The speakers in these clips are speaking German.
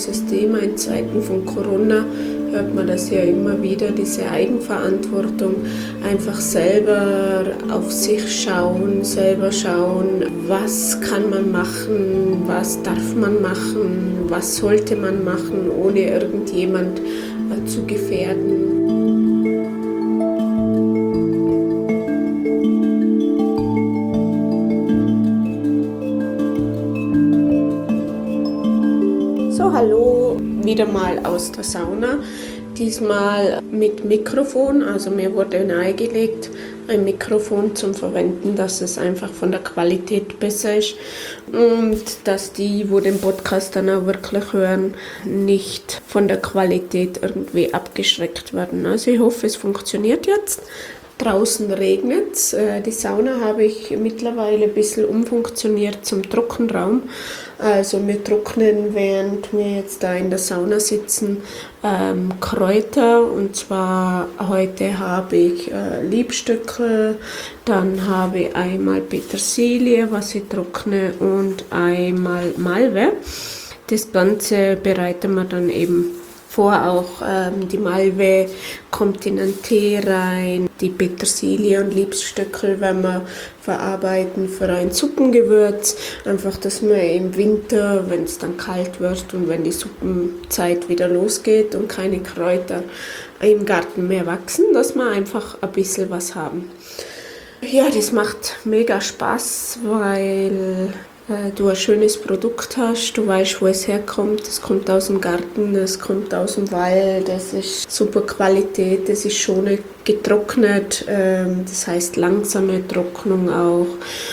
großes Thema. In Zeiten von Corona hört man das ja immer wieder, diese Eigenverantwortung, einfach selber auf sich schauen, selber schauen, was kann man machen, was darf man machen, was sollte man machen, ohne irgendjemand zu gefährden. So, hallo, wieder mal aus der Sauna, diesmal mit Mikrofon, also mir wurde nahegelegt, ein Mikrofon zum Verwenden, dass es einfach von der Qualität besser ist und dass die, wo den Podcast dann auch wirklich hören, nicht von der Qualität irgendwie abgeschreckt werden. Also ich hoffe, es funktioniert jetzt. Draußen regnet es. Die Sauna habe ich mittlerweile ein bisschen umfunktioniert zum Trockenraum. Also wir trocknen, während wir jetzt da in der Sauna sitzen, Kräuter. Und zwar heute habe ich Liebstöckel, dann habe ich einmal Petersilie, was ich trockne, und einmal Malve. Das Ganze bereiten wir dann eben vor. Auch die Malve kommt in einen Tee rein, die Petersilie und Liebstöckel werden wir verarbeiten für ein Suppengewürz. Einfach, dass wir im Winter, wenn es dann kalt wird und wenn die Suppenzeit wieder losgeht und keine Kräuter im Garten mehr wachsen, dass wir einfach ein bisschen was haben. Ja, das macht mega Spaß, weil du ein schönes Produkt hast, du weißt, wo es herkommt, es kommt aus dem Garten, es kommt aus dem Wald, es ist super Qualität, es ist schon getrocknet, das heißt langsame Trocknung auch,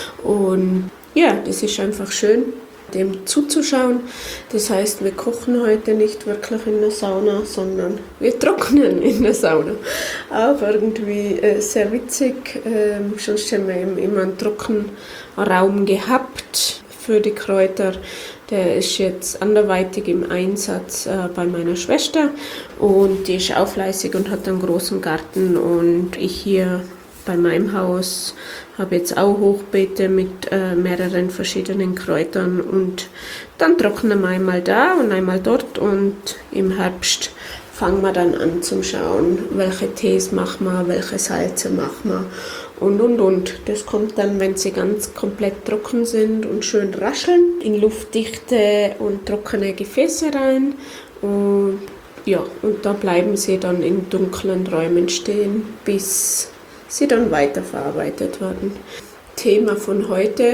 und ja, das ist einfach schön, dem zuzuschauen. Das heißt, wir kochen heute nicht wirklich in der Sauna, sondern wir trocknen in der Sauna. Auch irgendwie sehr witzig, sonst haben wir immer einen Trockenraum gehabt für die Kräuter. Der ist jetzt anderweitig im Einsatz bei meiner Schwester und die ist auch fleißig und hat einen großen Garten, und ich hier bei meinem Haus habe jetzt auch Hochbeete mit mehreren verschiedenen Kräutern, und dann trocknen wir einmal da und einmal dort, und im Herbst fangen wir dann an zu schauen, welche Tees machen wir, welche Salze machen wir und. Das kommt dann, wenn sie ganz komplett trocken sind und schön rascheln, in luftdichte und trockene Gefäße rein, und ja, und da bleiben sie dann in dunklen Räumen stehen, bis sie dann weiterverarbeitet werden. Thema von heute,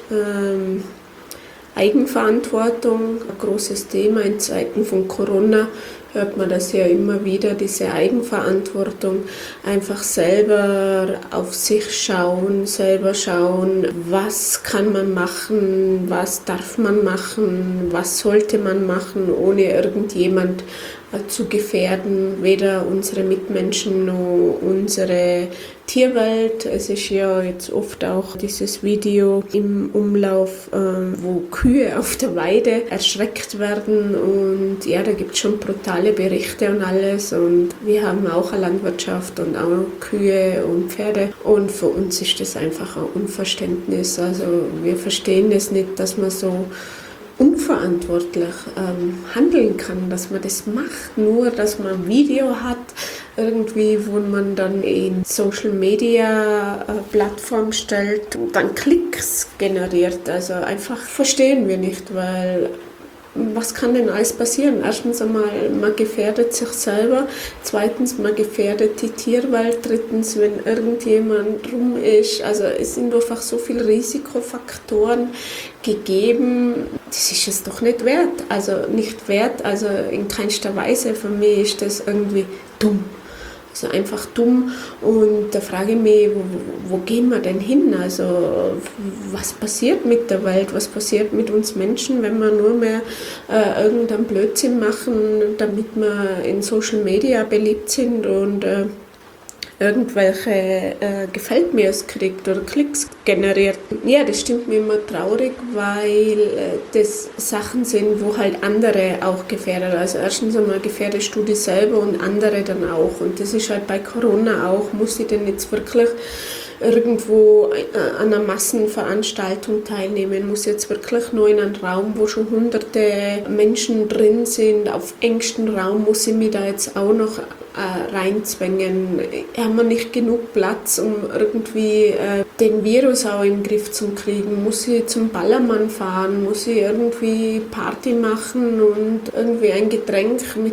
Eigenverantwortung, ein großes Thema. In Zeiten von Corona hört man das ja immer wieder, diese Eigenverantwortung, einfach selber auf sich schauen, selber schauen, was kann man machen, was darf man machen, was sollte man machen, ohne irgendjemand zu gefährden, weder unsere Mitmenschen noch unsere Tierwelt. Es ist ja jetzt oft auch dieses Video im Umlauf, wo Kühe auf der Weide erschreckt werden, und ja, da gibt es schon brutale Berichte und alles, und wir haben auch eine Landwirtschaft und auch Kühe und Pferde, und für uns ist das einfach ein Unverständnis. Also wir verstehen das nicht, dass man so unverantwortlich handeln kann, dass man das macht, nur dass man ein Video hat, irgendwie, wo man dann in Social Media Plattform stellt und dann Klicks generiert. Also einfach verstehen wir nicht, weil was kann denn alles passieren? Erstens einmal, man gefährdet sich selber. Zweitens, man gefährdet die Tierwelt. Drittens, wenn irgendjemand rum ist. Also es sind einfach so viele Risikofaktoren gegeben. Das ist es doch nicht wert. Also nicht wert, also in keinster Weise. Für mich ist das irgendwie dumm. Also einfach dumm, und da frage ich mich, wo gehen wir denn hin? Also was passiert mit der Welt, was passiert mit uns Menschen, wenn wir nur mehr irgendeinen Blödsinn machen, damit wir in Social Media beliebt sind und irgendwelche Gefällt mir's kriegt oder Klicks generiert. Ja, das stimmt mir immer traurig, weil das Sachen sind, wo halt andere auch gefährdet. Also erstens einmal gefährdest du dich selber und andere dann auch. Und das ist halt bei Corona auch. Muss ich denn jetzt wirklich irgendwo an einer Massenveranstaltung teilnehmen, muss jetzt wirklich nur in einen Raum, wo schon hunderte Menschen drin sind, auf engstem Raum, muss ich mich da jetzt auch noch reinzwängen. Haben wir nicht genug Platz, um irgendwie den Virus auch im Griff zu kriegen? Muss ich zum Ballermann fahren? Muss ich irgendwie Party machen und irgendwie ein Getränk mit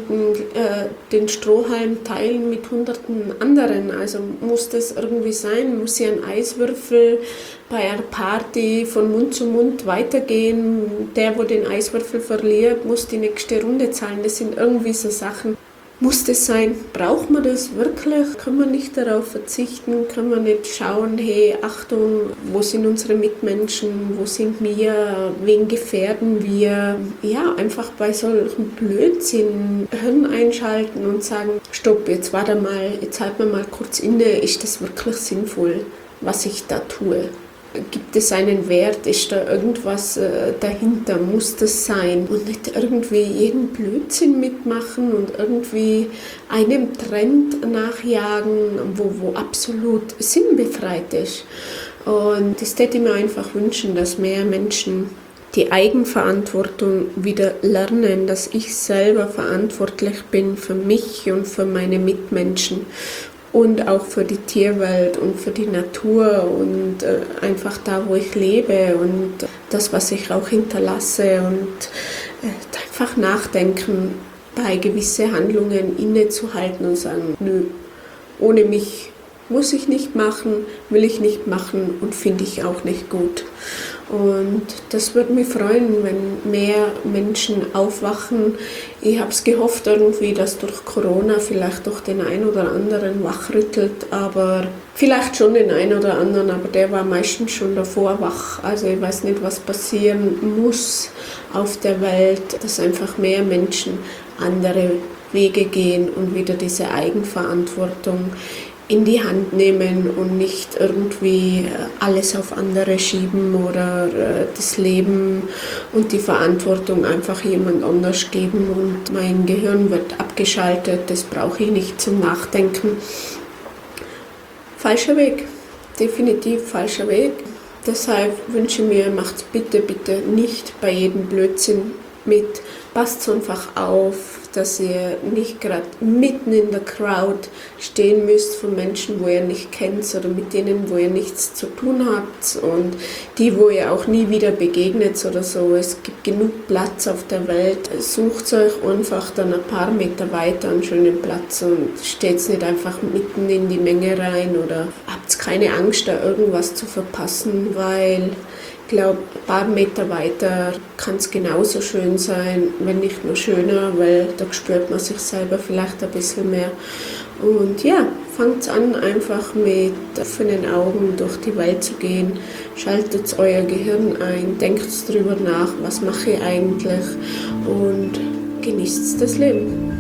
den Strohhalm teilen mit hunderten anderen? Also muss das irgendwie sein? Muss ich einen Eiswürfel bei einer Party von Mund zu Mund weitergehen? Der, wo den Eiswürfel verliert, muss die nächste Runde zahlen. Das sind irgendwie so Sachen. Muss das sein? Braucht man das wirklich? Können wir nicht darauf verzichten? Können wir nicht schauen, hey, Achtung, wo sind unsere Mitmenschen? Wo sind wir? Wen gefährden wir? Ja, einfach bei solchen Blödsinn Hirn einschalten und sagen, stopp, jetzt warte mal, jetzt halten wir mal kurz inne. Ist das wirklich sinnvoll, was ich da tue? Gibt es einen Wert? Ist da irgendwas dahinter? Muss das sein? Und nicht irgendwie jeden Blödsinn mitmachen und irgendwie einem Trend nachjagen, wo absolut sinnbefreit ist. Und das hätte ich mir einfach wünschen, dass mehr Menschen die Eigenverantwortung wieder lernen, dass ich selber verantwortlich bin für mich und für meine Mitmenschen. Und auch für die Tierwelt und für die Natur und einfach da, wo ich lebe und das, was ich auch hinterlasse und einfach nachdenken, bei gewissen Handlungen innezuhalten und sagen, nö, ohne mich muss ich nicht machen, will ich nicht machen und finde ich auch nicht gut. Und das würde mich freuen, wenn mehr Menschen aufwachen. Ich habe es gehofft irgendwie, dass durch Corona vielleicht doch den einen oder anderen wachrüttelt, aber vielleicht schon den einen oder anderen, aber der war meistens schon davor wach. Also ich weiß nicht, was passieren muss auf der Welt, dass einfach mehr Menschen andere Wege gehen und wieder diese Eigenverantwortung in die Hand nehmen und nicht irgendwie alles auf andere schieben oder das Leben und die Verantwortung einfach jemand anders geben und mein Gehirn wird abgeschaltet, das brauche ich nicht zum Nachdenken. Falscher Weg, definitiv falscher Weg. Deshalb wünsche ich mir, macht bitte, bitte nicht bei jedem Blödsinn mit. Passt einfach auf, dass ihr nicht gerade mitten in der Crowd stehen müsst von Menschen, wo ihr nicht kennt oder mit denen, wo ihr nichts zu tun habt und die, wo ihr auch nie wieder begegnet oder so. Es gibt genug Platz auf der Welt. Sucht euch einfach dann ein paar Meter weiter einen schönen Platz und steht nicht einfach mitten in die Menge rein oder habt keine Angst, da irgendwas zu verpassen, weil ich glaube, ein paar Meter weiter kann es genauso schön sein, wenn nicht nur schöner, weil da spürt man sich selber vielleicht ein bisschen mehr. Und ja, fangt an, einfach mit offenen Augen durch die Welt zu gehen. Schaltet euer Gehirn ein, denkt drüber nach, was mache ich eigentlich und genießt das Leben.